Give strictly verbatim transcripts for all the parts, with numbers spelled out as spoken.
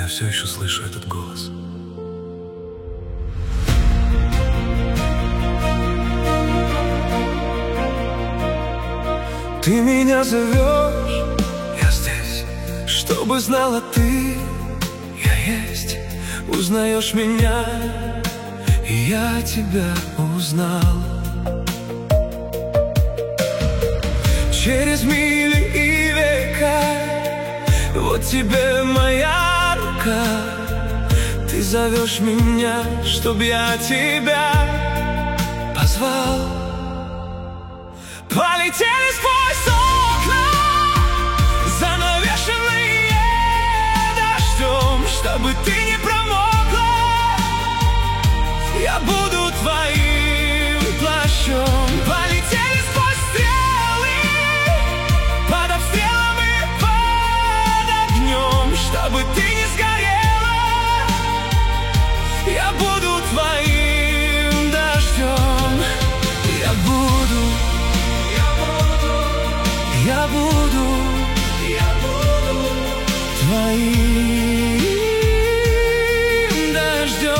я все еще слышу этот голос. Ты меня зовешь, я здесь, чтобы знала ты, я есть. Узнаешь меня, и я тебя узнал. Через мили и века, вот тебе моя рука. Ты зовешь меня, чтоб я тебя позвал. Полетели сквозь окна, занавешенные дождем, чтобы ты не промокла. Я буду твоим плащом. Полетели сквозь стрелы, под обстрелом и под огнем, чтобы ты не сгорела. Я буду твоим дождем. Я буду, я буду, я буду твоим дождем.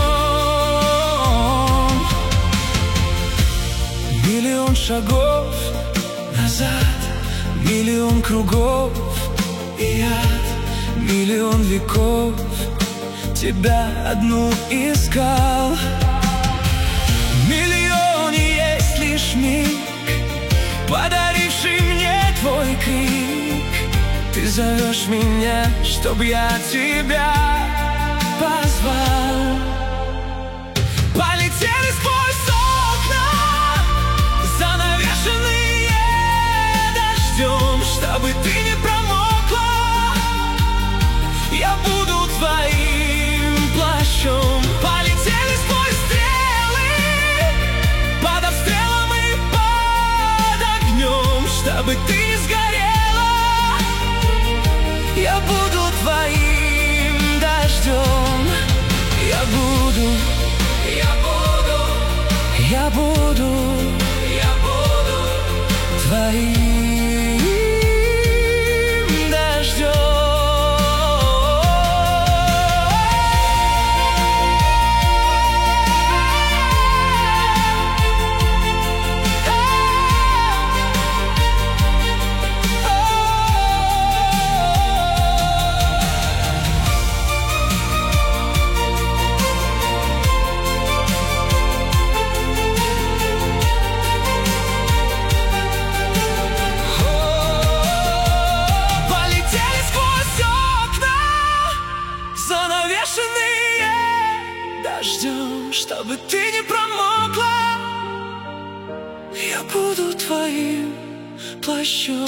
Миллион шагов назад, миллион кругов и яд, миллион веков тебя одну искал. В миллионе есть лишь миг, подаривший мне твой крик. Ты зовешь меня, чтоб я тебя позвал. Полетели сквозь окна, занавешенные дождем, чтобы ты не промокла. Я буду твоим плащом. Полетели сквозь стрелы, под обстрелом и под огнем, чтобы ты не сгорела. Я буду твоим дождем. Я буду, я буду, я буду, я буду твоим дождем. Дождем, чтобы ты не промокла. Я буду твоим плащом.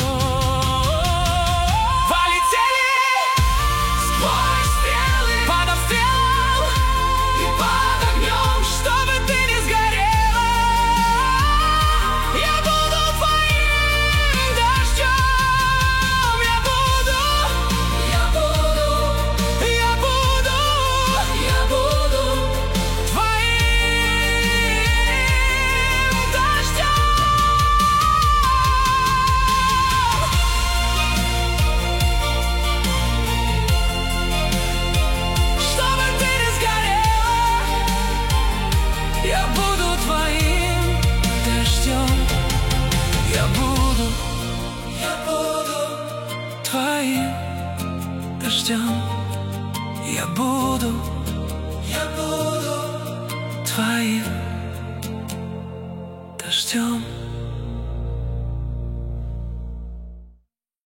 Полетели сквозь стрелы, под обстрелом и под огнем, чтобы ты не сгорела. Я буду твоим дождем. Я буду, я буду, я буду, я буду дождем. Я буду, я буду твоим дождем.